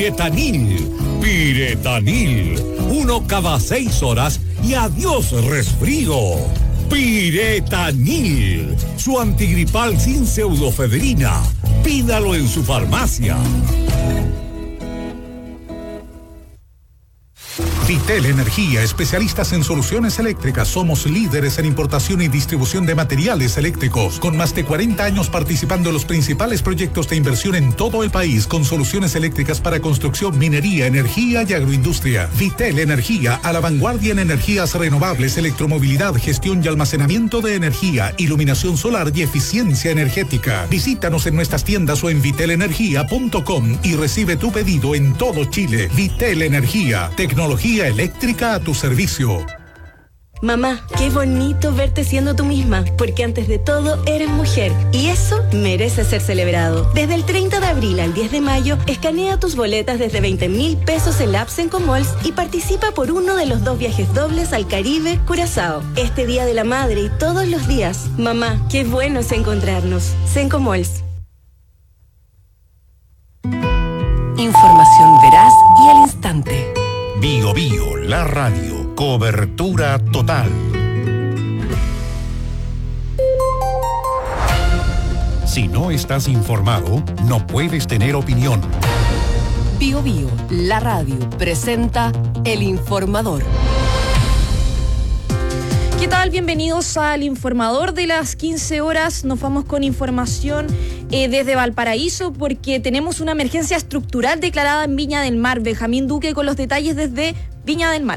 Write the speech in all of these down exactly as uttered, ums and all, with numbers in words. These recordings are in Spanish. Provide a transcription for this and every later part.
Piretanil. Piretanil. Uno cada seis horas y adiós resfrío. Piretanil. Su antigripal sin pseudofedrina. Pídalo en su farmacia. Vitel Energía, especialistas en soluciones eléctricas. Somos líderes en importación y distribución de materiales eléctricos, con más de cuarenta años participando en los principales proyectos de inversión en todo el país, con soluciones eléctricas para construcción, minería, energía y agroindustria. Vitel Energía, a la vanguardia en energías renovables, electromovilidad, gestión y almacenamiento de energía, iluminación solar y eficiencia energética. Visítanos en nuestras tiendas o en vitel energía punto com y recibe tu pedido en todo Chile. Vitel Energía, tecnología eléctrica a tu servicio. Mamá, qué bonito verte siendo tú misma, porque antes de todo eres mujer y eso merece ser celebrado. Desde el treinta de abril al diez de mayo, escanea tus boletas desde veinte mil pesos en la app Sencomalls y participa por uno de los dos viajes dobles al Caribe, Curazao. Este Día de la Madre y todos los días. Mamá, qué bueno es encontrarnos. Sencomalls. Información veraz y al instante. Bio Bio, la radio, cobertura total. Si no estás informado, no puedes tener opinión. Bio Bio, la radio, presenta El Informador. ¿Qué tal? Bienvenidos al Informador de las quince horas. Nos vamos con información eh, desde Valparaíso porque tenemos una emergencia estructural declarada en Viña del Mar. Benjamín Duque con los detalles desde Viña del Mar.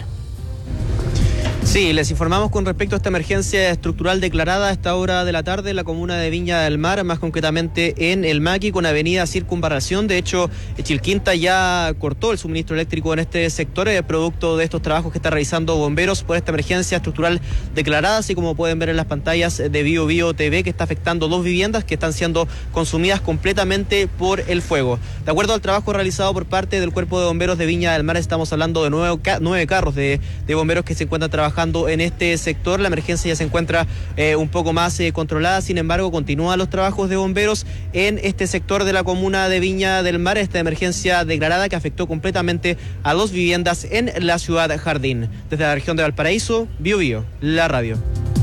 Sí, les informamos con respecto a esta emergencia estructural declarada a esta hora de la tarde en la comuna de Viña del Mar, más concretamente en El Maqui con avenida Circunvalación. De hecho, Chilquinta ya cortó el suministro eléctrico en este sector, eh, producto de estos trabajos que está realizando bomberos por esta emergencia estructural declarada, así como pueden ver en las pantallas de Bio Bio T V, que está afectando dos viviendas que están siendo consumidas completamente por el fuego. De acuerdo al trabajo realizado por parte del Cuerpo de Bomberos de Viña del Mar, estamos hablando de nueve, nueve carros de, de bomberos que se encuentran trabajando en este sector. La emergencia ya se encuentra eh, un poco más eh, controlada, sin embargo continúan los trabajos de bomberos en este sector de la comuna de Viña del Mar, esta emergencia declarada que afectó completamente a dos viviendas en la ciudad Jardín. Desde la región de Valparaíso, Bio Bio, la radio.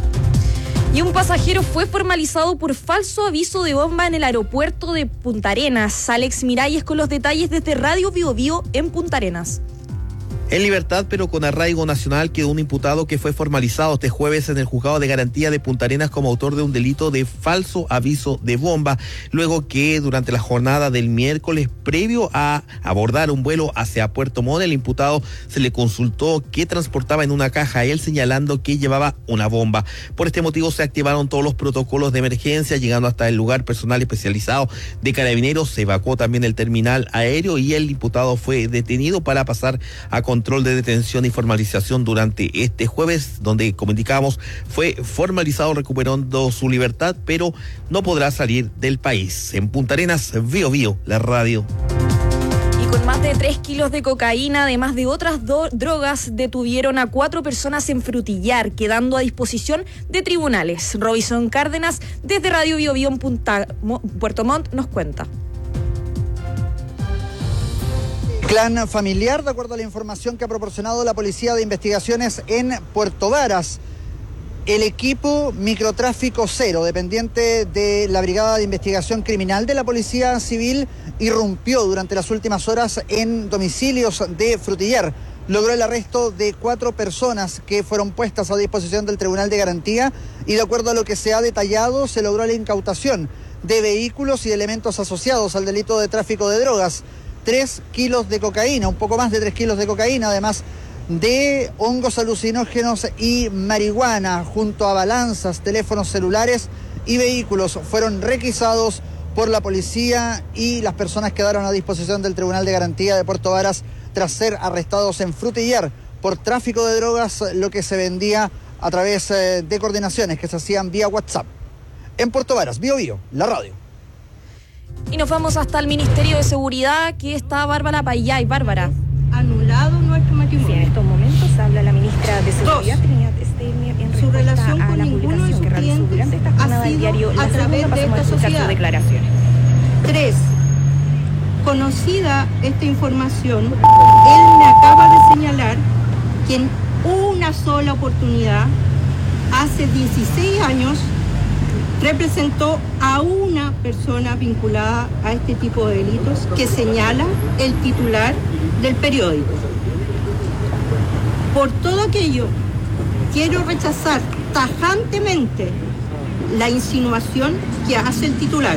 Y un pasajero fue formalizado por falso aviso de bomba en el aeropuerto de Punta Arenas. Alex Miralles con los detalles desde Radio Bio Bio en Punta Arenas. En libertad, pero con arraigo nacional, quedó un imputado que fue formalizado este jueves en el juzgado de garantía de Punta Arenas como autor de un delito de falso aviso de bomba, luego que durante la jornada del miércoles, previo a abordar un vuelo hacia Puerto Montt, el imputado se le consultó qué transportaba en una caja, él señalando que llevaba una bomba. Por este motivo se activaron todos los protocolos de emergencia, llegando hasta el lugar personal especializado de Carabineros, se evacuó también el terminal aéreo y el imputado fue detenido para pasar a control de detención y formalización durante este jueves, donde, como indicábamos, fue formalizado recuperando su libertad, pero no podrá salir del país. En Punta Arenas, Bio Bio, la radio. Y con más de tres kilos de cocaína, además de otras do- drogas, detuvieron a cuatro personas en Frutillar, quedando a disposición de tribunales. Robinson Cárdenas, desde Radio Bio Bio en Punta, Mo, Puerto Montt, nos cuenta. Clan familiar, de acuerdo a la información que ha proporcionado la Policía de Investigaciones en Puerto Varas. El equipo Microtráfico Cero, dependiente de la Brigada de Investigación Criminal de la Policía Civil, irrumpió durante las últimas horas en domicilios de Frutillar. Logró el arresto de cuatro personas que fueron puestas a disposición del Tribunal de Garantía y, de acuerdo a lo que se ha detallado, se logró la incautación de vehículos y de elementos asociados al delito de tráfico de drogas. Tres kilos de cocaína, un poco más de tres kilos de cocaína, además de hongos alucinógenos y marihuana, junto a balanzas, teléfonos celulares y vehículos. Fueron requisados por la policía y las personas quedaron a disposición del Tribunal de Garantía de Puerto Varas tras ser arrestados en Frutillar por tráfico de drogas, lo que se vendía a través de coordinaciones que se hacían vía WhatsApp. En Puerto Varas, Bio Bio, la radio. Y nos vamos hasta el Ministerio de Seguridad, que está Bárbara Payay. Bárbara. Anulado nuestro matrimonio. Sí, en estos momentos habla la ministra de Seguridad, Trinidad Stenia, en su relación a con la ninguno publicación de sus que realizó clientes durante esta jornada del diario La a través Segunda. de Pasamos esta a escuchar sociedad. sus declaraciones. Tres, Conocida esta información, él me acaba de señalar que en una sola oportunidad, hace dieciséis años, representó a una persona vinculada a este tipo de delitos que señala el titular del periódico. Por todo aquello, quiero rechazar tajantemente la insinuación que hace el titular.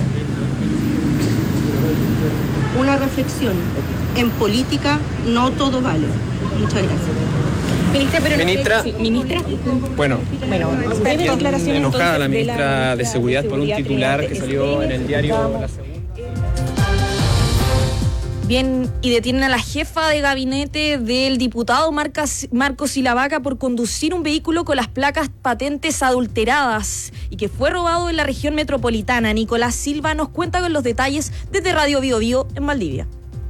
Una reflexión. En política no todo vale. Muchas gracias. Ministra, pero ministra, sí, ministra. Bueno, bueno breve declaración enojada entonces, la ministra de, la, de Seguridad de por un titular que salió en el diario La Segunda. Bien, y detienen a la jefa de gabinete del diputado Marcos, Marcos Silavaca por conducir un vehículo con las placas patentes adulteradas y que fue robado en la región metropolitana. Nicolás Silva nos cuenta con los detalles desde Radio Bio Bio en Valdivia.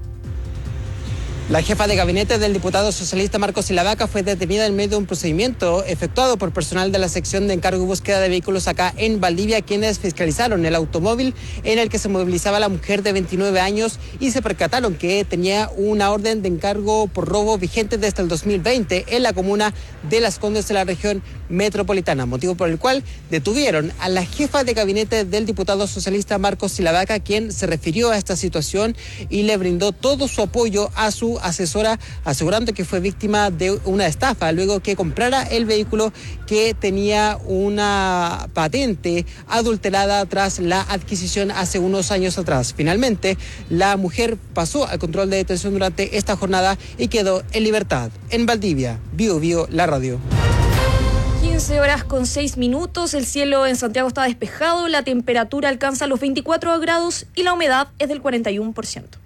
La jefa de gabinete del diputado socialista Marcos Silavaca fue detenida en medio de un procedimiento efectuado por personal de la sección de encargo y búsqueda de vehículos acá en Valdivia, quienes fiscalizaron el automóvil en el que se movilizaba la mujer de veintinueve años y se percataron que tenía una orden de encargo por robo vigente desde el dos mil veinte en la comuna de Las Condes de la región metropolitana, motivo por el cual detuvieron a la jefa de gabinete del diputado socialista Marcos Silavaca, quien se refirió a esta situación y le brindó todo su apoyo a su asesora, asegurando que fue víctima de una estafa luego que comprara el vehículo que tenía una patente adulterada tras la adquisición hace unos años atrás. Finalmente, la mujer pasó al control de detención durante esta jornada y quedó en libertad. En Valdivia, Bio Bio, la radio. quince horas con seis minutos, el cielo en Santiago está despejado, la temperatura alcanza los veinticuatro grados y la humedad es del cuarenta y uno por ciento.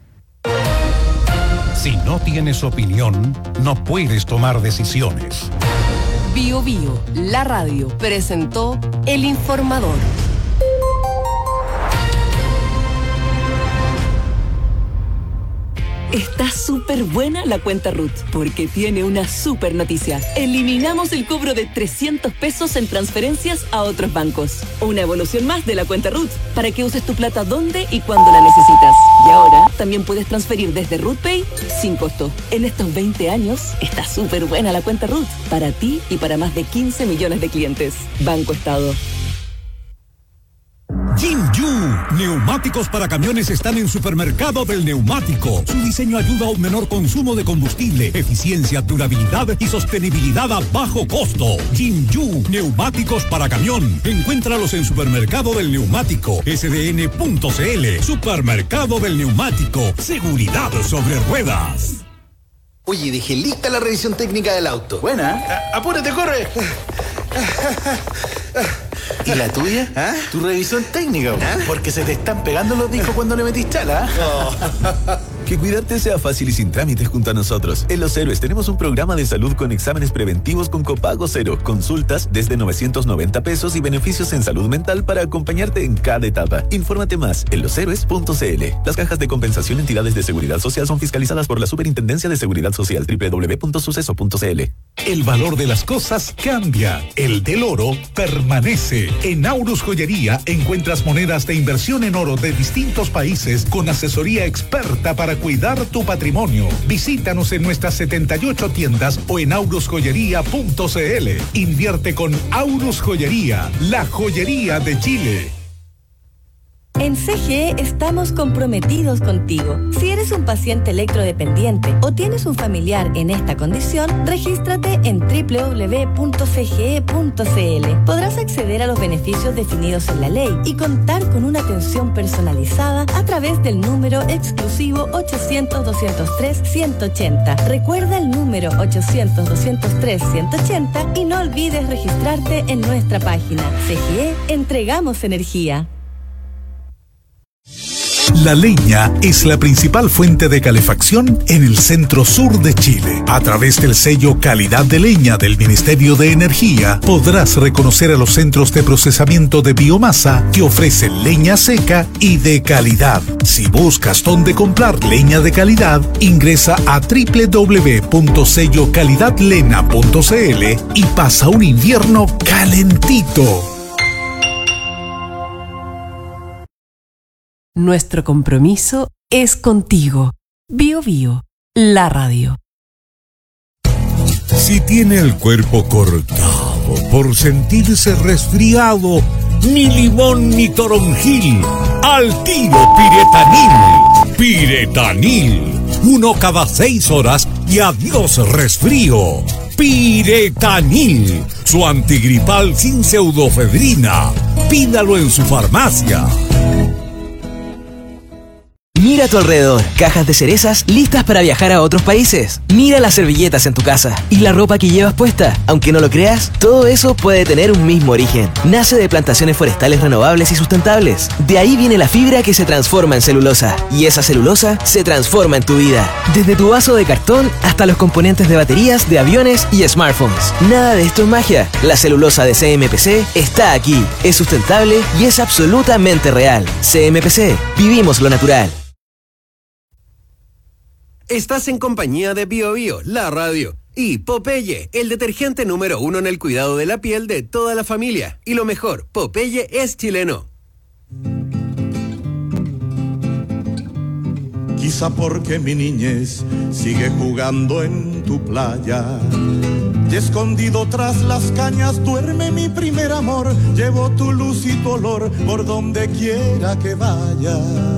Si no tienes opinión, no puedes tomar decisiones. Bio Bio, la radio, presentó El Informador. Está súper buena la cuenta Ruth, porque tiene una súper noticia. Eliminamos el cobro de trescientos pesos en transferencias a otros bancos. Una evolución más de la cuenta Ruth, para que uses tu plata donde y cuando la necesitas. Y ahora también puedes transferir desde RuthPay sin costo. En estos veinte años está súper buena la cuenta Ruth, para ti y para más de quince millones de clientes. Banco Estado. Jinju, neumáticos para camiones están en Supermercado del Neumático. Su diseño ayuda a un menor consumo de combustible, eficiencia, durabilidad y sostenibilidad a bajo costo. Jinju, neumáticos para camión. Encuéntralos en Supermercado del Neumático, S D N punto C L. Supermercado del Neumático, seguridad sobre ruedas. Oye, dejé lista la revisión técnica del auto. Buena. A- apúrate, corre. ¿Y la tuya? ¿Ah? Tu revisión técnica, ¿Ah? Porque se te están pegando los discos cuando le metís chala. Oh. Que cuidarte sea fácil y sin trámites junto a nosotros. En Los Héroes tenemos un programa de salud con exámenes preventivos con copago cero, consultas desde novecientos noventa pesos y beneficios en salud mental para acompañarte en cada etapa. Infórmate más en los héroes punto c l. Las cajas de compensación entidades de seguridad social son fiscalizadas por la Superintendencia de Seguridad Social, doble u doble u doble u punto suceso punto c l. El valor de las cosas cambia, el del oro permanece. En Aurus Joyería encuentras monedas de inversión en oro de distintos países con asesoría experta para cuidar tu patrimonio. Visítanos en nuestras setenta y ocho tiendas o en aurus joyería punto c l. Invierte con Aurus Joyería, la joyería de Chile. En C G E estamos comprometidos contigo. Si eres un paciente electrodependiente o tienes un familiar en esta condición, regístrate en doble u doble u doble u punto c g e punto c l. Podrás acceder a los beneficios definidos en la ley y contar con una atención personalizada a través del número exclusivo ochocientos, doscientos tres, ciento ochenta. Recuerda el número ochocientos, doscientos tres, ciento ochenta y no olvides registrarte en nuestra página. C G E, entregamos energía. La leña es la principal fuente de calefacción en el centro sur de Chile. A través del sello Calidad de Leña del Ministerio de Energía, podrás reconocer a los centros de procesamiento de biomasa que ofrecen leña seca y de calidad. Si buscas dónde comprar leña de calidad, ingresa a doble u doble u doble u punto sello calidad lena punto c l y pasa un invierno calentito. Nuestro compromiso es contigo. Bio Bio, la radio. Si tiene el cuerpo cortado por sentirse resfriado, ni limón ni toronjil, al tiro Piretanil. Piretanil, uno cada seis horas y adiós resfrío. Piretanil, su antigripal sin pseudofedrina. Pídalo en su farmacia. Mira a tu alrededor, cajas de cerezas listas para viajar a otros países. Mira las servilletas en tu casa y la ropa que llevas puesta. Aunque no lo creas, todo eso puede tener un mismo origen. Nace de plantaciones forestales renovables y sustentables. De ahí viene la fibra que se transforma en celulosa. Y esa celulosa se transforma en tu vida. Desde tu vaso de cartón hasta los componentes de baterías de aviones y smartphones. Nada de esto es magia. La celulosa de C M P C está aquí. Es sustentable y es absolutamente real. C M P C. Vivimos lo natural. Estás en compañía de Bio Bio, la radio, y Popeye, el detergente número uno en el cuidado de la piel de toda la familia. Y lo mejor, Popeye es chileno. Quizá porque mi niñez sigue jugando en tu playa. Y escondido tras las cañas duerme mi primer amor. Llevo tu luz y tu olor por donde quiera que vayas.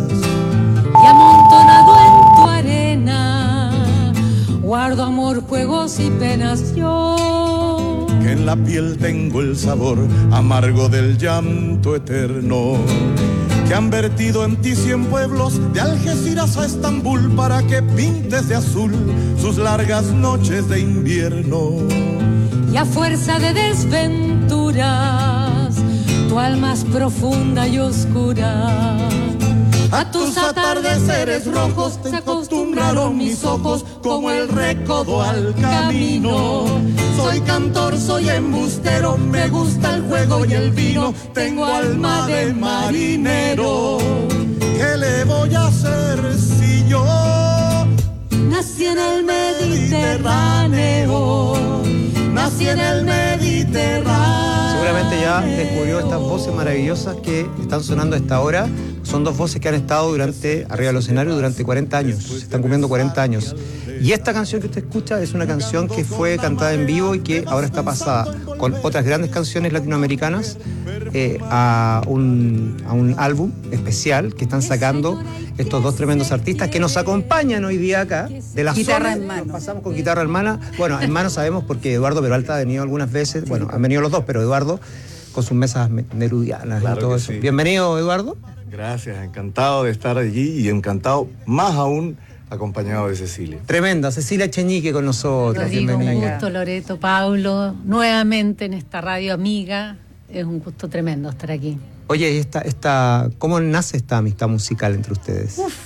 Y amontonado en tu arena, guardo amor, juegos y penas yo. Que en la piel tengo el sabor amargo del llanto eterno. Que han vertido en ti cien pueblos de Algeciras a Estambul para que pintes de azul sus largas noches de invierno. Y a fuerza de desventuras, tu alma es profunda y oscura. A tus atardeceres rojos te acostumbraron mis ojos como el recodo al camino. Soy cantor, soy embustero, me gusta el juego y el vino. Tengo alma de marinero. ¿Qué le voy a hacer si yo nací en el Mediterráneo? Nací en el Mediterráneo. Seguramente ya descubrió estas voces maravillosas que están sonando a esta hora. Son dos voces que han estado durante arriba de los escenarios durante cuarenta años. Se están cumpliendo cuarenta años. Y esta canción que usted escucha es una canción que fue cantada en vivo y que ahora está pasada con otras grandes canciones latinoamericanas eh, a, un, a un álbum especial que están sacando estos dos tremendos artistas que nos acompañan hoy día acá. De la guitarra zona, en mano. Nos pasamos con guitarra en mano. Bueno, en mano sabemos porque Eduardo Peralta ha venido algunas veces. Bueno, han venido los dos, pero Eduardo con sus mesas nerudianas claro y todo que eso. Sí. Bienvenido, Eduardo. Gracias, encantado de estar allí y encantado más aún acompañado de Cecilia. Tremenda, Cecilia Cheñique con nosotros. Rodrigo, un Bienvenida. gusto, Loreto, Paulo, nuevamente en esta radio amiga. Es un gusto tremendo estar aquí. Oye, ¿y esta, esta, ¿cómo nace esta amistad musical entre ustedes? Uf.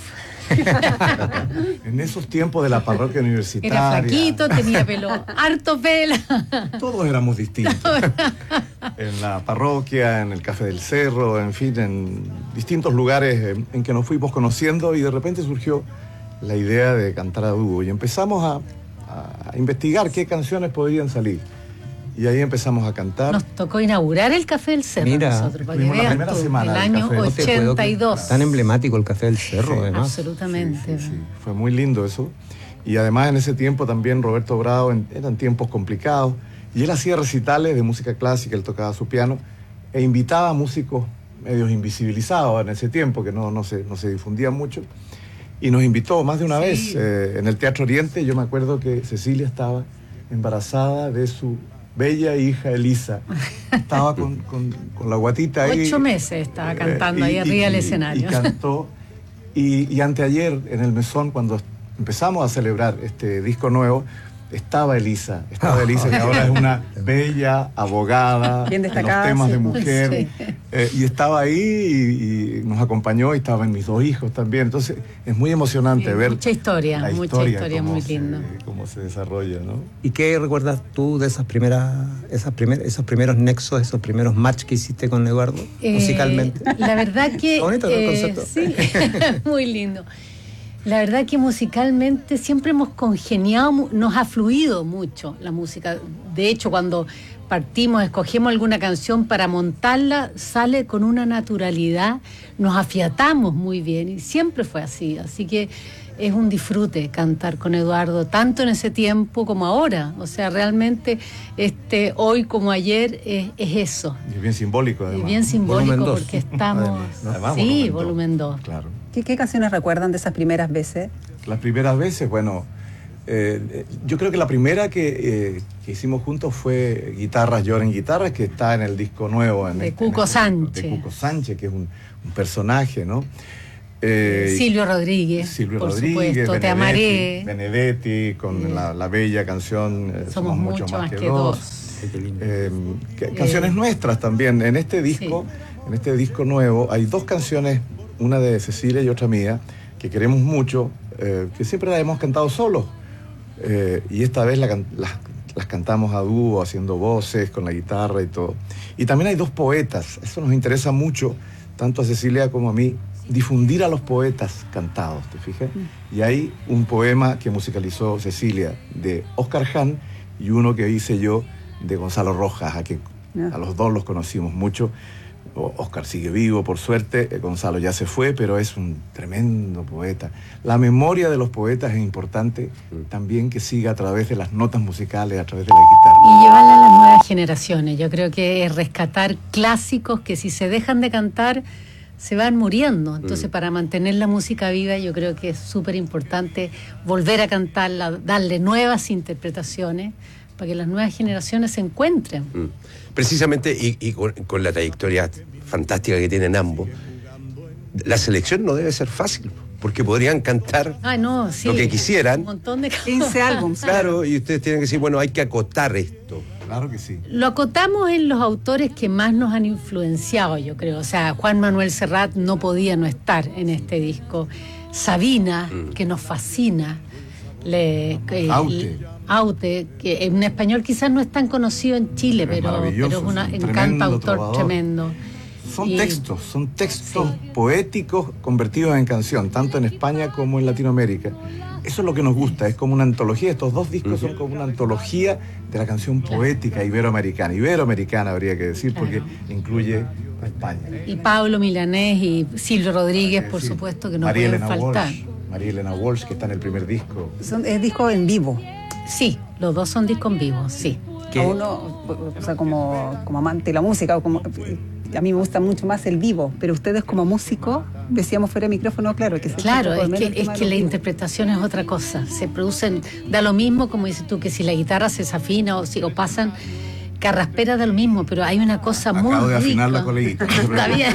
En esos tiempos de la parroquia universitaria. Era flaquito, tenía pelo, harto pelo. Todos éramos distintos. En la parroquia, en el Café del Cerro, en fin, en distintos lugares en que nos fuimos conociendo y de repente surgió la idea de cantar a dúo y empezamos a, a investigar qué canciones podrían salir. Y ahí empezamos a cantar. Nos tocó inaugurar el Café del Cerro. Mira, nosotros, para que fuimos la veas primera tú, semana el del año Café. ochenta y dos. Tan emblemático el Café del Cerro, Sí, además. Absolutamente. Sí, sí, sí. Fue muy lindo eso. Y además en ese tiempo también Roberto Bravo, en, eran tiempos complicados, y él hacía recitales de música clásica, él tocaba su piano, e invitaba a músicos medios invisibilizados en ese tiempo, que no, no, se, no se difundían mucho, y nos invitó más de una Sí. vez eh, en el Teatro Oriente. Yo me acuerdo que Cecilia estaba embarazada de su bella hija Elisa. Estaba con, con, con la guatita ahí. Ocho meses estaba cantando eh, ahí y- arriba del y- escenario. Y cantó. Y, y anteayer en el mesón, cuando empezamos a celebrar este disco nuevo, estaba Elisa. Estaba Elisa, que ahora es una bella abogada Bien en los destacada, temas sí. de mujer. Sí. Eh, y estaba ahí y, y nos acompañó y estaban mis dos hijos también. Entonces es muy emocionante Sí, ver mucha historia, la mucha historia, historia, cómo muy se- lindo. cómo se desarrolla, ¿no? ¿Y qué recuerdas tú de esas primeras, esas primer, esos primeros nexos, esos primeros match que hiciste con Eduardo, Eh, musicalmente? La verdad que... Está bonito, ¿no? El eh, concepto. sí, muy lindo. La verdad que musicalmente siempre hemos congeniado, nos ha fluido mucho la música. De hecho, cuando partimos, escogemos alguna canción para montarla, sale con una naturalidad, nos afiatamos muy bien y siempre fue así. Así que es un disfrute cantar con Eduardo, tanto en ese tiempo como ahora. O sea, realmente este hoy como ayer es, es eso. Y es bien simbólico, además. Es bien simbólico porque estamos... Además, ¿no? Además, sí, volumen dos. Claro. ¿Qué, ¿Qué canciones recuerdan de esas primeras veces? Las primeras veces, bueno, eh, yo creo que la primera que, eh, que hicimos juntos fue Guitarras Lloran Guitarras, que está en el disco nuevo. En de el, Cuco en el, Sánchez. De Cuco Sánchez, que es un, un personaje, ¿no? Eh, Silvio Rodríguez, Silvio por Rodríguez, supuesto, Benedetti, Te amaré. Benedetti, con sí. la, la bella canción eh, Somos, Somos mucho más, más que, que dos. dos. Eh, que, canciones eh, nuestras también. En este disco, sí. en este disco nuevo, hay dos canciones, una de Cecilia y otra mía, que queremos mucho, eh, que siempre las hemos cantado solos. Eh, y esta vez la, las, las cantamos a dúo, haciendo voces, con la guitarra y todo. Y también hay dos poetas, eso nos interesa mucho, tanto a Cecilia como a mí, difundir a los poetas cantados, ¿te fijas? Mm. Y hay un poema que musicalizó Cecilia de Oscar Hahn y uno que hice yo de Gonzalo Rojas, a, que, yeah. a los dos los conocimos mucho. Oscar sigue vivo, por suerte, Gonzalo ya se fue, pero es un tremendo poeta. La memoria de los poetas es importante mm. también que siga a través de las notas musicales, a través de la guitarra. Y llevarla a las nuevas generaciones. Yo creo que es rescatar clásicos que si se dejan de cantar se van muriendo. Entonces, mm. para mantener la música viva, yo creo que es súper importante volver a cantarla, darle nuevas interpretaciones para que las nuevas generaciones se encuentren. Mm. Precisamente, y, y con, con la trayectoria fantástica que tienen ambos, la selección no debe ser fácil, porque podrían cantar ah, no, sí, lo que quisieran. Un montón de quince álbumes. Claro, y ustedes tienen que decir, bueno, hay que acotar esto. Claro que sí. Lo acotamos en los autores que más nos han influenciado, yo creo. O sea, Juan Manuel Serrat no podía no estar en este disco. Sabina, mm. que nos fascina. Le, eh, Aute. Aute, que en español quizás no es tan conocido en Chile, pero, pero es un cantautor tremendo. Son y, textos, son textos sí. poéticos convertidos en canción, tanto en España como en Latinoamérica. Eso es lo que nos gusta, es como una antología. Estos dos discos uh-huh. son como una antología de la canción poética iberoamericana. Iberoamericana habría que decir, porque claro. incluye a España. Y Pablo Milanés y Silvio Rodríguez, por sí. supuesto, que no María pueden Elena faltar. Walsh, María Elena Walsh, que está en el primer disco. Son, es disco en vivo. Sí, los dos son discos en vivo, sí. A uno, o sea, como, como amante de la música, o como, a mí me gusta mucho más el vivo, pero ustedes como músicos, decíamos fuera de micrófono, claro, que se Claro, es que, es que la interpretación es otra cosa. Se producen, da lo mismo, como dices tú, que si la guitarra se desafina o si o pasan carrasperas, da lo mismo, pero hay una cosa Acabo muy de rica. afinar la coleguita. Está bien.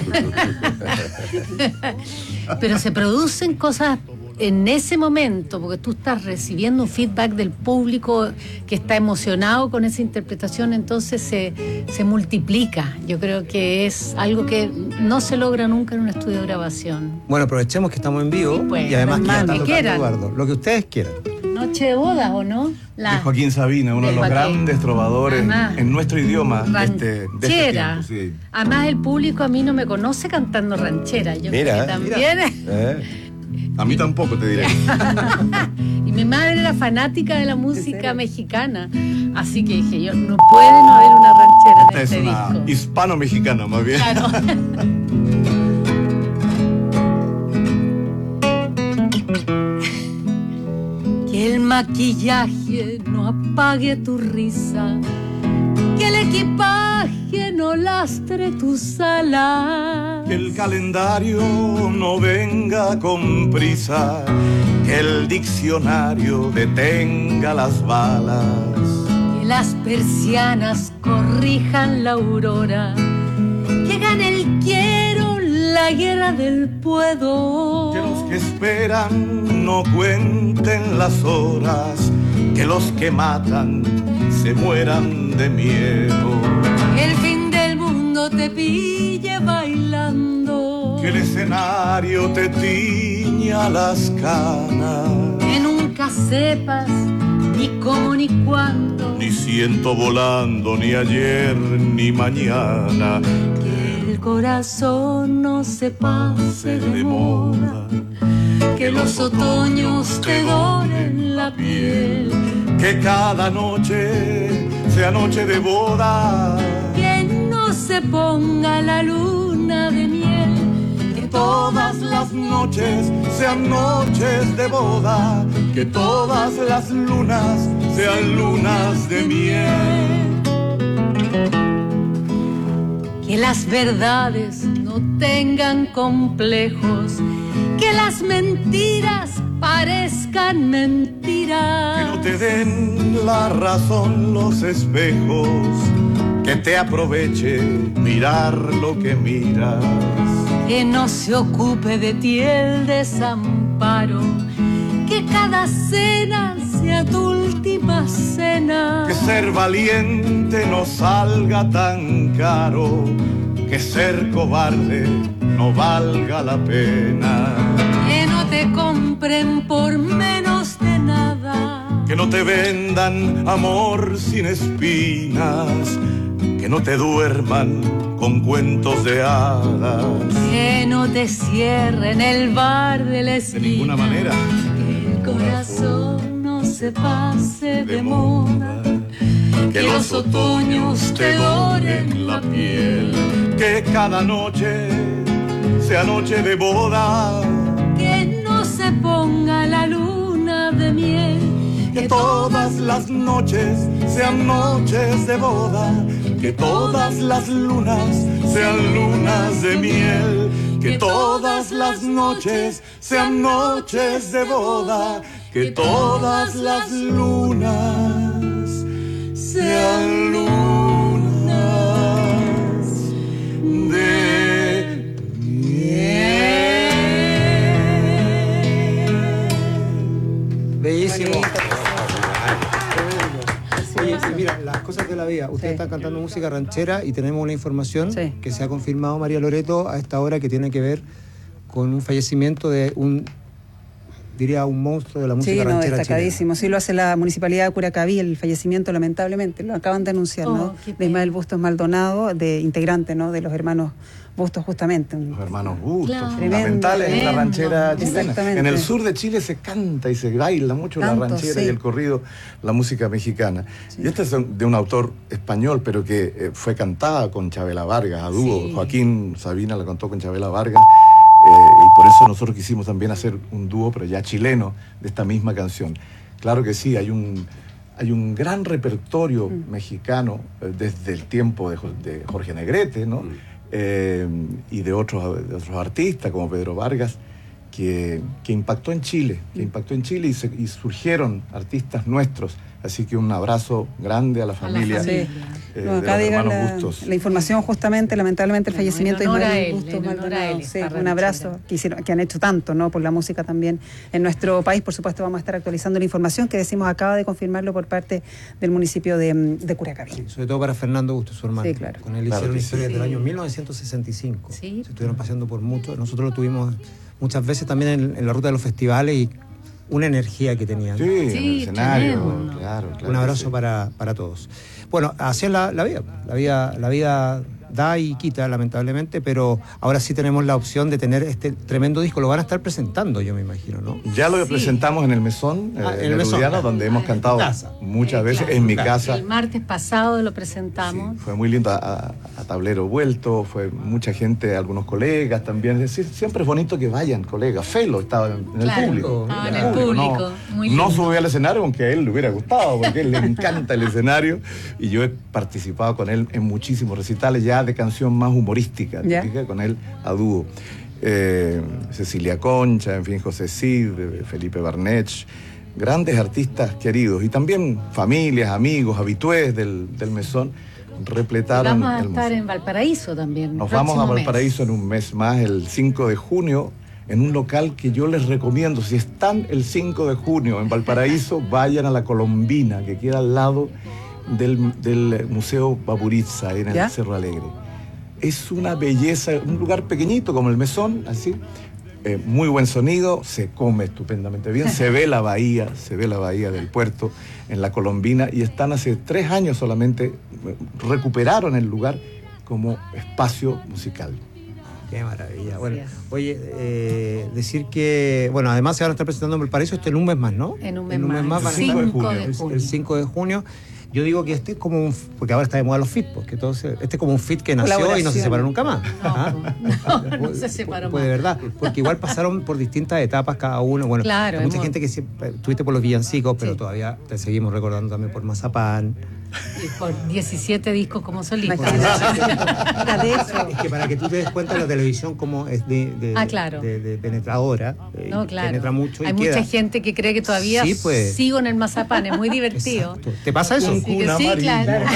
Pero se producen cosas en ese momento, porque tú estás recibiendo un feedback del público que está emocionado con esa interpretación, entonces se, se multiplica. Yo creo que es algo que no se logra nunca en un estudio de grabación. Bueno, aprovechemos que estamos en vivo pues, y además que ya está que tocando quieran. Eduardo, lo que ustedes quieran. Noche de bodas, ¿o no? La... De Joaquín Sabina, uno de, de los Joaquín. grandes trovadores Además, en nuestro idioma de este, de este tiempo. Sí. Además, el público a mí no me conoce cantando ranchera. Yo mira, creo que también. Eh. A mí tampoco, te diré. Y mi madre era fanática de la música mexicana, así que dije yo, no puede no haber una ranchera en Esta este es una disco. hispano-mexicana, más bien. Claro. Que el maquillaje no apague tu risa, que el equipaje no lastre tus alas, que el calendario no venga con prisa, que el diccionario detenga las balas, que las persianas corrijan la aurora, que gane el quiero la guerra del puedo, que los que esperan no cuenten las horas, que los que matan se mueran de miedo, el fin del mundo te pille bailando, que el escenario te tiña las canas, que nunca sepas ni cómo ni cuándo, ni siento volando ni ayer ni mañana, que el corazón no se pase de moda, que los otoños te doren la piel, que cada noche sea noche de boda, que no se ponga la luna de miel, que todas las noches sean noches de boda, que todas las lunas sean lunas de miel. Que las verdades no tengan complejos, que las mentiras parezcan mentiras. Que no te den la razón los espejos, que te aproveche mirar lo que miras. Que no se ocupe de ti el desamparo, que cada cena sea tu última cena. Que ser valiente no salga tan caro, que ser cobarde no valga la pena. Que no te compren por menos de nada, que no te vendan amor sin espinas, que no te duerman con cuentos de hadas. Que no te cierren el bar de la esquina. De ninguna manera. Que el corazón no se pase de moda. Que los otoños te doren la piel. Que cada noche sea noche de boda. Que no se ponga la luna de miel. Que todas las noches sean noches de boda. Que todas las lunas sean lunas de miel. Que todas las noches sean noches de boda. Que todas las lunas sean lunas de miel. Bellísimo. Oye, sí, mira, las cosas de la vida. Ustedes sí. están cantando música ranchera y tenemos una información sí. que se ha confirmado, María Loreto, a esta hora, que tiene que ver con un fallecimiento de un, diría, un monstruo de la música sí, ranchera no, destacadísimo. chilena. Sí, lo hace la Municipalidad de Curacaví, el fallecimiento, lamentablemente, lo acaban de anunciar, oh, ¿no? De Ismael Bustos Maldonado, de integrante, ¿no?, de los hermanos Bustos, justamente. Los hermanos Bustos, claro. fundamentales en la ranchera chilena. Exactamente. En el sur de Chile se canta y se baila mucho Tanto, la ranchera sí. y el corrido, la música mexicana. Sí. Y esta es de un autor español, pero que eh, fue cantada con Chabela Vargas, a dúo. Sí. Joaquín Sabina la cantó con Chabela Vargas. Eh, y por eso nosotros quisimos también hacer un dúo, pero ya chileno, de esta misma canción. Claro que sí, hay un... Hay un gran repertorio mm. mexicano eh, desde el tiempo de, de Jorge Negrete, ¿no? Mm. Eh, y de otros, de otros artistas como Pedro Vargas, que, que impactó en Chile, que impactó en Chile y, se, y surgieron artistas nuestros. Así que un abrazo grande a la familia. A la familia. Eh, no, acá diga la, la información, justamente, lamentablemente, el bueno, fallecimiento de Ismael Bustos Maldonado. Sí, un abrazo que, hicieron, que han hecho tanto, ¿no?, por la música también en nuestro país. Por supuesto, vamos a estar actualizando la información que decimos acaba de confirmarlo por parte del municipio de, de Curacaví. Sí, sobre todo para Fernando Bustos, su hermano. Sí, claro. Con él claro hicieron historia sí. del año mil novecientos sesenta y cinco. Sí. Se estuvieron paseando por mucho. Nosotros lo tuvimos muchas veces también en, en la ruta de los festivales y una energía que tenían. Sí, sí, en el escenario, claro, claro. Un abrazo sí. para, para todos. Bueno, así es la, la vida. La vida, la vida da y quita, lamentablemente, pero ahora sí tenemos la opción de tener este tremendo disco. Lo van a estar presentando, yo me imagino, ¿no? Ya lo sí. presentamos en el Mesón, ah, eh, en el Mesón, claro. donde hemos cantado muchas sí, veces, claro. en mi claro. casa. El martes pasado lo presentamos. Sí, fue muy lindo, a, a tablero vuelto, fue mucha gente, algunos colegas también. Es decir, siempre es bonito que vayan, colegas. Felo estaba en, en claro, el público. Estaba en el público, no, muy no subí al escenario, aunque a él le hubiera gustado, porque a él le encanta el escenario. Y yo he participado con él en muchísimos recitales ya de canción más humorística, típica, con él a dúo. Eh, Cecilia Concha, en fin, José Cid, Felipe Barnech, grandes artistas queridos y también familias, amigos, habitués del, del Mesón repletaron. Y vamos a el estar museo. en Valparaíso también. Nos vamos a Valparaíso mes. en un mes más, el cinco de junio, en un local que yo les recomiendo. Si están el cinco de junio en Valparaíso, vayan a La Colombina, que queda al lado del, del Museo Baburitza, en el ¿Ya? Cerro Alegre. Es una belleza, un lugar pequeñito como el Mesón, así, eh, muy buen sonido, se come estupendamente bien, se ve la bahía, se ve la bahía del puerto en La Colombina, y están hace tres años solamente, recuperaron el lugar como espacio musical. Qué maravilla. Bueno, oye, eh, decir que, bueno, además se van a estar presentando en Valparaíso esto en un mes más, ¿no? En un mes en un más. mes más van a cinco estar- de junio. El, el cinco de junio. Yo digo que este es como un, porque ahora está de moda los fit, porque todo se- este es como un fit que nació y no se separó nunca más. ¿Ah? No, no se separó Pues más. de verdad, porque igual pasaron por distintas etapas cada uno. Bueno, Claro, hay mucha hemos- gente que siempre, estuviste por los villancicos, pero Sí. todavía te seguimos recordando también por Mazapán. Y por diecisiete discos como solista. Mira, de eso, es que para que tú te des cuenta la televisión como es de, de, Ah, claro. de, de penetradora, eh, No, claro. penetra mucho y Hay queda. mucha gente que cree que todavía Sí, pues. sigo en el mazapán, es muy divertido. Exacto. ¿Te pasa eso? Sí, que sí, claro.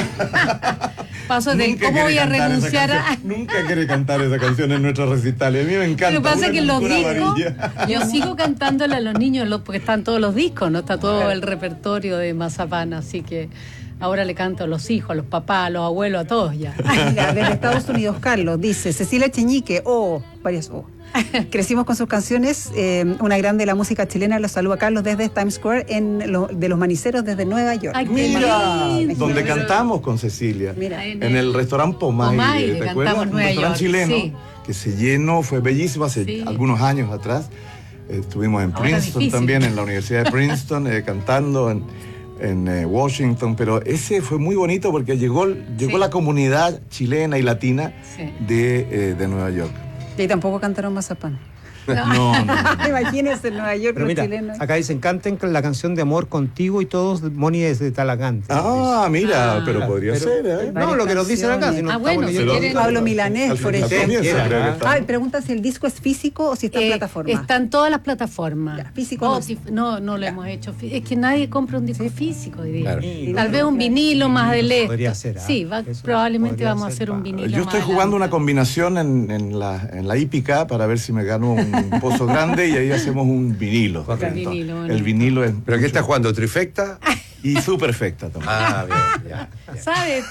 Paso de Nunca cómo voy a quiere cantar esa renunciar a... canción. Nunca quiere cantar esa canción en nuestros recitales. A mí me encanta. Lo que pasa Una es que en los cultura discos, amarilla. yo sigo cantándole a los niños, los- porque están todos los discos, ¿no? Está todo el repertorio de Mazapán, así que ahora le canto a los hijos, a los papás, a los abuelos, a todos ya. Mira, desde Estados Unidos, Carlos dice, Cecilia Cheñique, oh, varias oh. Crecimos con sus canciones, eh, una grande de la música chilena, los saluda Carlos desde Times Square, en lo- de los Maniceros desde Nueva York. Ay, qué Mira, lindo. donde cantamos con Cecilia. Mira. En el restaurante Pomaire, Pomaire, ¿te cantamos acuerdas? en Un Nueva restaurante York, chileno sí. que se llenó, fue bellísimo hace Sí. algunos años atrás. Eh, Estuvimos en Ahora Princeton difícil. también, en la Universidad de Princeton, eh, cantando en, en eh, Washington, pero ese fue muy bonito porque llegó, llegó Sí. la comunidad chilena y latina Sí. de, eh, de Nueva York. Y tampoco cantaron Mazapán. No, no. Imagínense en Nueva York Pero los mira, chilenos. acá dicen, canten con la canción de Amor Contigo y todos, Moni desde Talagante. Ah, mira, Ah. pero podría Pero- ser, ¿eh? No, lo que nos dicen acá. Si no Ah, estamos bueno, leyendo- si quieren- Pablo Milanés, Al por final ejemplo. comienza, Quiera, creo que ¿ah? está. Ah, y pregunta si el disco es físico o si está en Eh, plataforma. Está en todas las plataformas. Ya, físico Oh, no. si- no, no lo hemos hecho. fí- Es que nadie compra un disco físico, diría. Claro. Tal vez un vinilo más del este. Podría ser, ¿ah? Sí, va- Eso probablemente podría vamos a ser hacer un pa- vinilo. Yo estoy más jugando una adelante. combinación en, en la, en la hípica para ver si me gano un pozo grande y ahí hacemos un vinilo. El vinilo, bueno. El vinilo es. ¿Pero qué está jugando? ¿Trifecta? Y superfecta también. Ah, bien, ya. ya. ¿Sabes?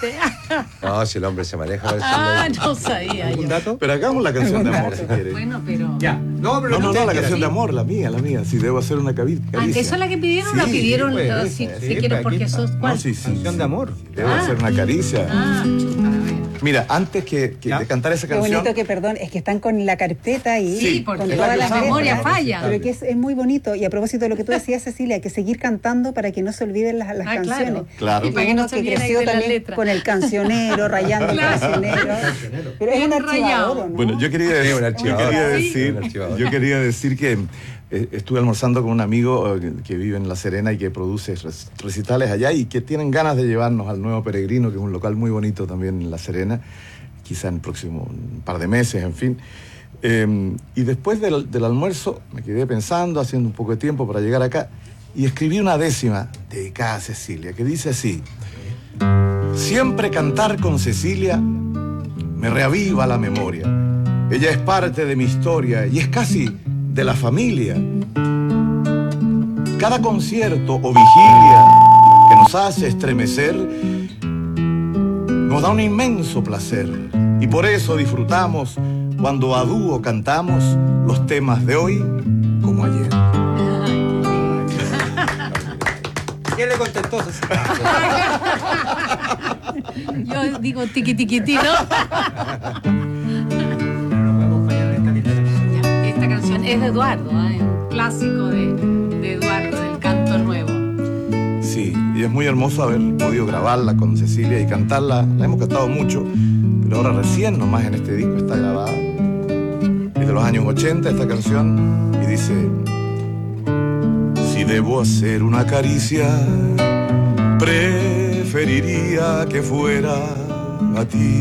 No, si el hombre se maneja. parece Ah, un- no sabía ¿Un yo. dato? Pero hagamos la canción de amor si quieres. Bueno, pero. Ya. No, pero No, no, usted no, la quiera. canción de amor, la mía, la mía. Si debo hacer una cavi- Ah, caricia. ¿eso es la que pidieron o la Sí, pidieron? pues, ah, esa, si sí, si quieren, pues, porque aquí está. sos. ¿Cuál? No, sí, sí. Canción de amor. Debo Ah. hacer una caricia. Ah, chuta, a ver. Mira, antes que, que Ya. de cantar esa Qué canción. bonito que, perdón, es que están con la carpeta ahí. Sí, porque con la todas las memoria letras, falla. Pero que es, es muy bonito. Y a propósito de lo que tú decías, Cecilia, hay que seguir cantando para que no se olviden las, las Ah, claro. canciones. Claro. Y Y para que no uno se que olviden ahí creció de las también letras. con el cancionero, rayando Claro. el cancionero. Pero es Bien un rayado. archivador, ¿no? Bueno, yo quería, Sí, un yo archivador. quería Sí. decir, Un archivador. yo quería decir que eh, estuve almorzando con un amigo eh, que, que vive en La Serena y que produce res- recitales allá y que tienen ganas de llevarnos al Nuevo Peregrino, que es un local muy bonito también en La Serena, quizá en el próximo un par de meses, en fin. Eh, y después del, del almuerzo me quedé pensando, haciendo un poco de tiempo para llegar acá, y escribí una décima dedicada a Cecilia, que dice así: siempre cantar con Cecilia me reaviva la memoria. Ella es parte de mi historia y es casi de la familia. Cada concierto o vigilia que nos hace estremecer nos da un inmenso placer y por eso disfrutamos cuando a dúo cantamos los temas de hoy como ayer. ¿Quién le contestó? Yo digo tiqui tiquití, ¿no? Ya, esta canción es de Eduardo, ¿eh? Un clásico de, de Eduardo, del canto nuevo. Sí, y es muy hermoso haber podido grabarla con Cecilia y cantarla. La hemos cantado mucho, pero ahora recién nomás en este disco está grabada. Es de los años ochenta esta canción y dice: si debo hacer una caricia, preferiría que fuera a ti.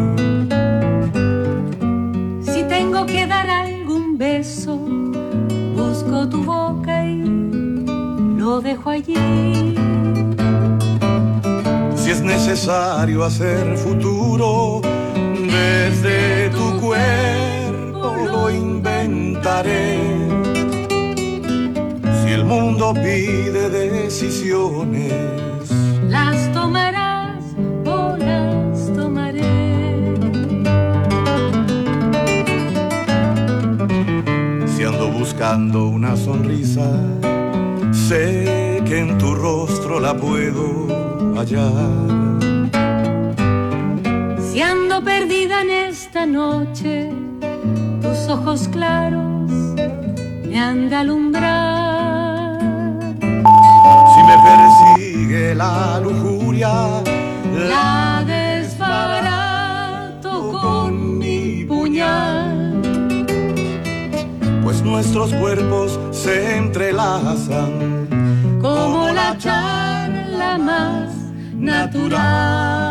Si tengo que dar algún beso, busco tu boca y lo dejo allí. Si es necesario hacer futuro, desde tu cuerpo lo inventaré. Si el mundo pide decisiones, Las tomarás o las tomaré. si ando buscando una sonrisa, sé que en tu rostro la puedo hallar. Si ando perdida en esta noche, tus ojos claros me han de alumbrar. Si me persigue la lujuria, la desbarato con mi puñal. Pues nuestros cuerpos se entrelazan como la charla más natural.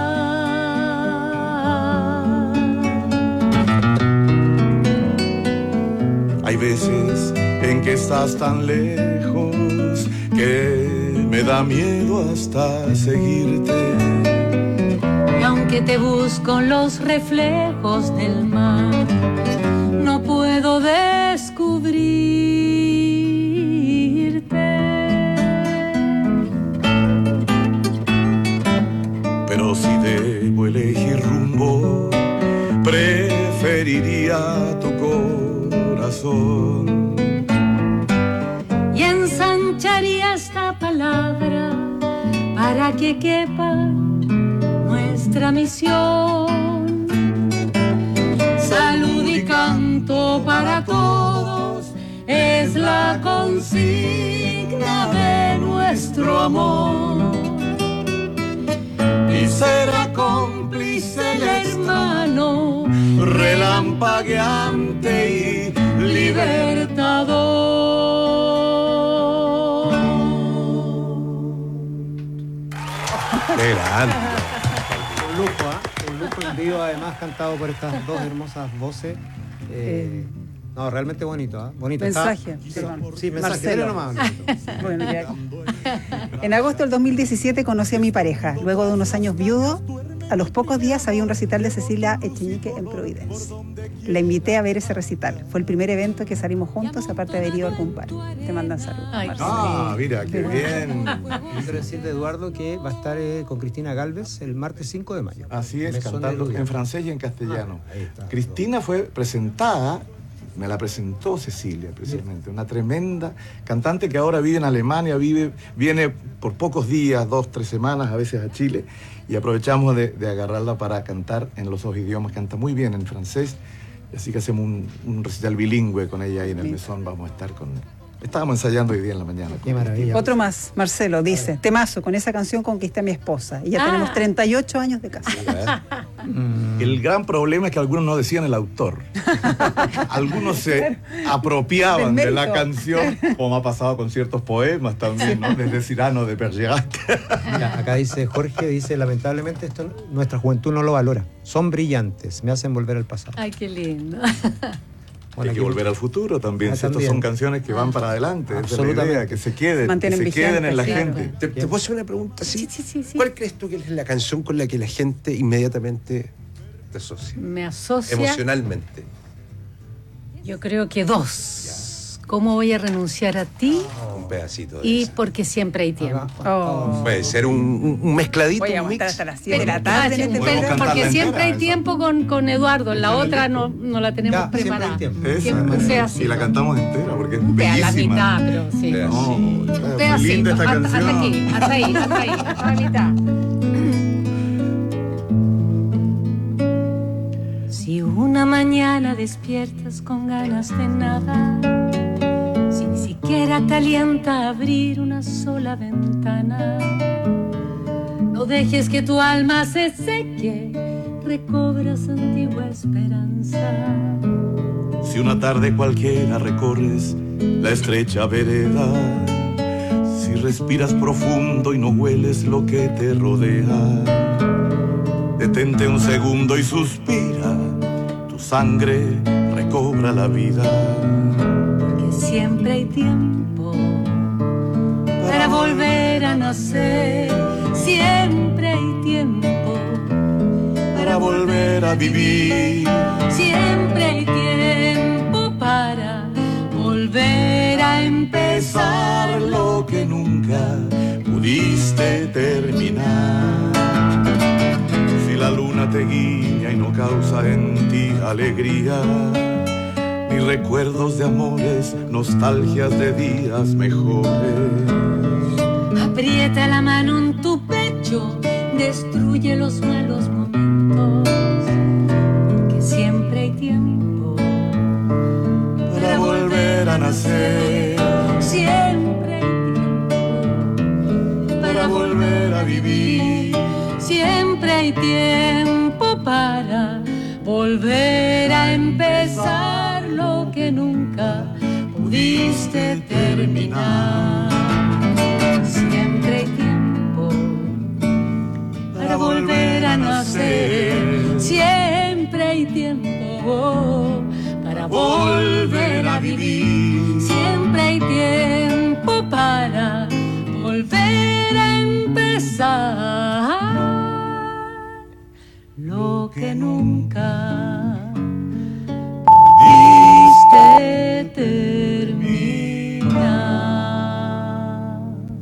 Hay veces en que estás tan lejos que me da miedo hasta seguirte. Y aunque te busco en los reflejos del mar, no puedo descubrirte. Pero si debo elegir rumbo, preferiría tu corazón. Y ensancharía esta palabra para que quepa nuestra misión. Salud y canto para todos es la consigna de nuestro amor. Y será cómplice el hermano, relampagueante y libertador. ¡Qué grande! Un lujo, ¿eh? Un lujo en vivo, además cantado por estas dos hermosas voces. Eh, no, realmente bonito, ¿eh? Bonito. Mensaje, Está, perdón. Sí, mensaje. Dele nomás. Bueno, ya. En agosto del dos mil diecisiete conocí a mi pareja. Luego de unos años viudo, a los pocos días había un recital de Cecilia Echenique en Providencia. La invité a ver ese recital. Fue el primer evento que salimos juntos, aparte de haber ido a algún par. Te mandan saludos. Ah, mira, qué bien. Quiero decir de Eduardo que va a estar eh, con Cristina Galvez el martes cinco de mayo. Así es, Mesón cantando de en francés y en castellano. Ah, ahí está. Cristina fue presentada, me la presentó Cecilia precisamente, una tremenda cantante que ahora vive en Alemania, vive, viene por pocos días, dos, tres semanas a veces a Chile, y aprovechamos de, de agarrarla para cantar en los dos idiomas. Canta muy bien en francés, así que hacemos un, un recital bilingüe con ella ahí en el mesón. Vamos a estar con... Estábamos ensayando hoy día en la mañana. Qué maravilla. Otro más, Marcelo, dice, temazo, con esa canción conquisté a mi esposa. Y ya Ah. tenemos treinta y ocho años de casa. El gran problema es que algunos no decían el autor. Algunos se apropiaban de la canción, como ha pasado con ciertos poemas también, ¿no? Desde Cyrano de Bergerac. Mira, acá dice Jorge, dice, lamentablemente esto nuestra juventud no lo valora. Son brillantes, me hacen volver al pasado. Ay, qué lindo. Bueno, hay que volver al futuro también. Ah, Estas también. son canciones que van para adelante. Esa es la Absolutamente. idea, que se queden, Mantienen que se queden en la vigentes, gente. ¿Te, te puedo hacer una pregunta? ¿Sí? Sí, sí, sí. ¿Cuál crees tú que es la canción con la que la gente inmediatamente te asocia? Me asocia. Emocionalmente. Yo creo que dos. ¿Cómo voy a renunciar a ti? Un pedacito de Y esa. porque siempre hay tiempo. Oh. Puede ser un, un- un mezcladito, Voy a un aguantar mix. hasta las siete de la Pero- tarde en ah, este pero- Podemos programa. porque cantarla siempre hay entera, tiempo con, con Eduardo. En la otra no, no la tenemos Ya, siempre preparada. hay tiempo. Esa, Siempre un pedacito. y la cantamos entera porque es Un peda- bellísima. a la mitad, pero sí. No, Un está muy pedacito. linda esta Hasta, canción. hasta aquí, hasta ahí, hasta ahí, hasta la mitad. Si una mañana despiertas con ganas de nada, si ni siquiera te alienta a abrir una sola ventana, no dejes que tu alma se seque, recobras antigua esperanza. Si una tarde cualquiera recorres la estrecha vereda, si respiras profundo y no hueles lo que te rodea, detente un segundo y suspira, tu sangre recobra la vida. Porque siempre hay tiempo para volver a nacer, siempre hay tiempo Para volver a vivir, siempre hay tiempo para volver a empezar lo que nunca pudiste terminar. Si la luna te guiña y no causa en ti alegría, ni recuerdos de amores, nostalgias de días mejores. Aprieta la mano en tu pecho, destruye los malos momentos, porque siempre hay tiempo nacer. Siempre hay tiempo para volver a vivir. Siempre hay tiempo para volver a empezar lo que nunca pudiste terminar. Siempre hay tiempo para volver a nacer. Siempre hay tiempo para volver a vivir. Siempre hay tiempo para volver a empezar lo que nunca pudiste terminar.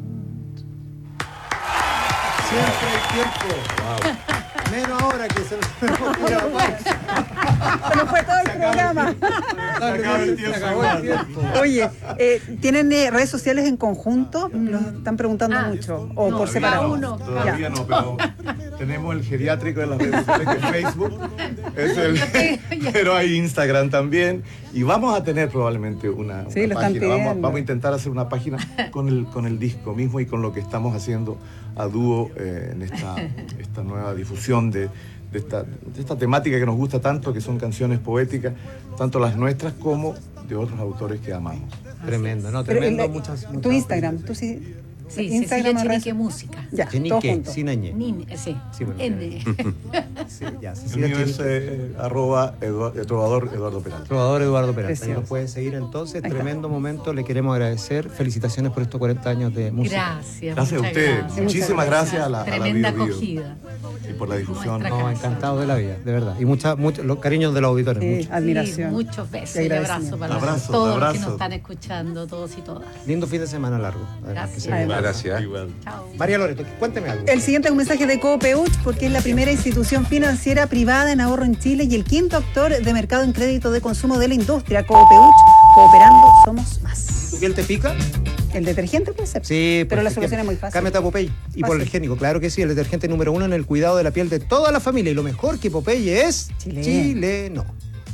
Siempre hay tiempo. Wow. Menos ahora que se nos hemos tirado más. Se nos fue todo el programa. Se acabó el tiempo. Se acabó el tiempo. Oye, eh, ¿tienen eh, redes sociales en conjunto? Los están preguntando ah, mucho. ¿O no, por separado? No, todavía no, pero tenemos el geriátrico de las redes sociales, que es Facebook. Es el, pero hay Instagram también. Y vamos a tener probablemente una, sí, una página. Vamos, vamos a intentar hacer una página con el, con el disco mismo y con lo que estamos haciendo a dúo eh, en esta, esta nueva difusión de, de, esta, de esta temática que nos gusta tanto, que son canciones poéticas, tanto las nuestras como de otros autores que amamos. Tremendo, ¿no? Tremendo. El, muchas, muchas tu Instagram, tú sí. Sí, Instagram Chenique Música. Ya, Chenique, sin ñ. Nin, sí, sí bueno, N. Sí, ya, el mío es eh, arroba edu, trovador Eduardo Peralta. Trovador Eduardo Peralta. Ahí nos pueden seguir entonces. Tremendo momento, le queremos agradecer. Felicitaciones por estos cuarenta años de música. Gracias. Gracias a ustedes. Gracias. Muchísimas gracias a la, Tremenda a la Bio Bio. acogida. Y por la difusión. No, encantado de la vida, de verdad. Y mucha, mucho, los cariños de los auditores. Sí, mucho. admiración. Sí, muchos besos y abrazos para abrazo, todos abrazo. los que nos están escuchando, todos y todas. Lindo fin de semana largo. Gracias. Gracias. Chao. María Loreto, cuénteme algo. El siguiente es un mensaje de Coopeuch, porque es la primera institución financiera privada en ahorro en Chile y el quinto actor de mercado en crédito de consumo de la industria. Coopeuch, cooperando somos más. ¿Tu piel te pica? El detergente puede ser. Sí, pero pues, la solución es muy fácil. Cámbiate a Popeye y Hipoalergénico, claro que sí, el detergente número uno en el cuidado de la piel de toda la familia. Y lo mejor que Popeye es chileno. chileno.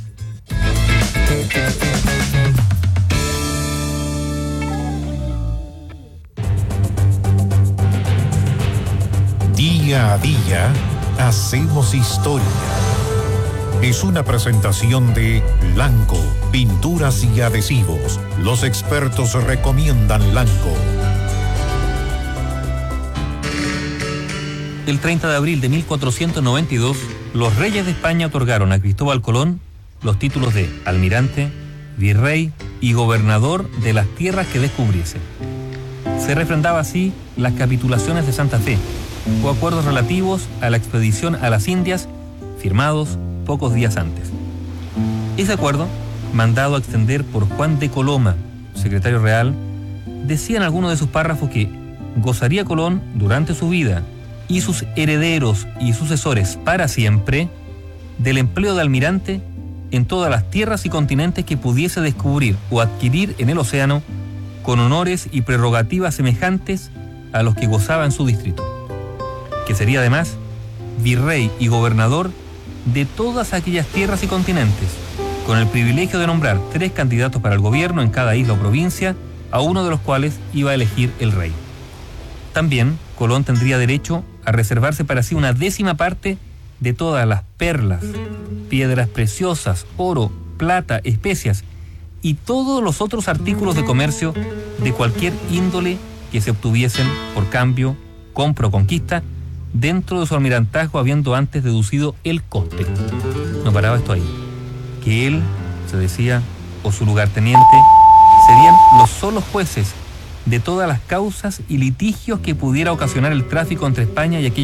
Día a día hacemos historia. Es una presentación de Lanco, pinturas y adhesivos. Los expertos recomiendan Lanco. El treinta de abril de mil cuatrocientos noventa y dos, los reyes de España otorgaron a Cristóbal Colón los títulos de almirante, virrey y gobernador de las tierras que descubriese. Se refrendaba así las capitulaciones de Santa Fe, o acuerdos relativos a la expedición a las Indias, firmados pocos días antes. Ese acuerdo, mandado a extender por Juan de Coloma, secretario real, decía en alguno de sus párrafos que gozaría Colón durante su vida y sus herederos y sucesores para siempre del empleo de almirante en todas las tierras y continentes que pudiese descubrir o adquirir en el océano, con honores y prerrogativas semejantes a los que gozaba en su distrito, que sería además virrey y gobernador de todas aquellas tierras y continentes, con el privilegio de nombrar tres candidatos para el gobierno en cada isla o provincia, a uno de los cuales iba a elegir el rey. También Colón tendría derecho a reservarse para sí una décima parte de todas las perlas, piedras preciosas, oro, plata, especias y todos los otros artículos de comercio de cualquier índole que se obtuviesen por cambio, compra o conquista, dentro de su almirantazgo, habiendo antes deducido el coste. No paraba esto ahí. Que él, se decía, o su lugarteniente, serían los solos jueces de todas las causas y litigios que pudiera ocasionar el tráfico entre España y aquellos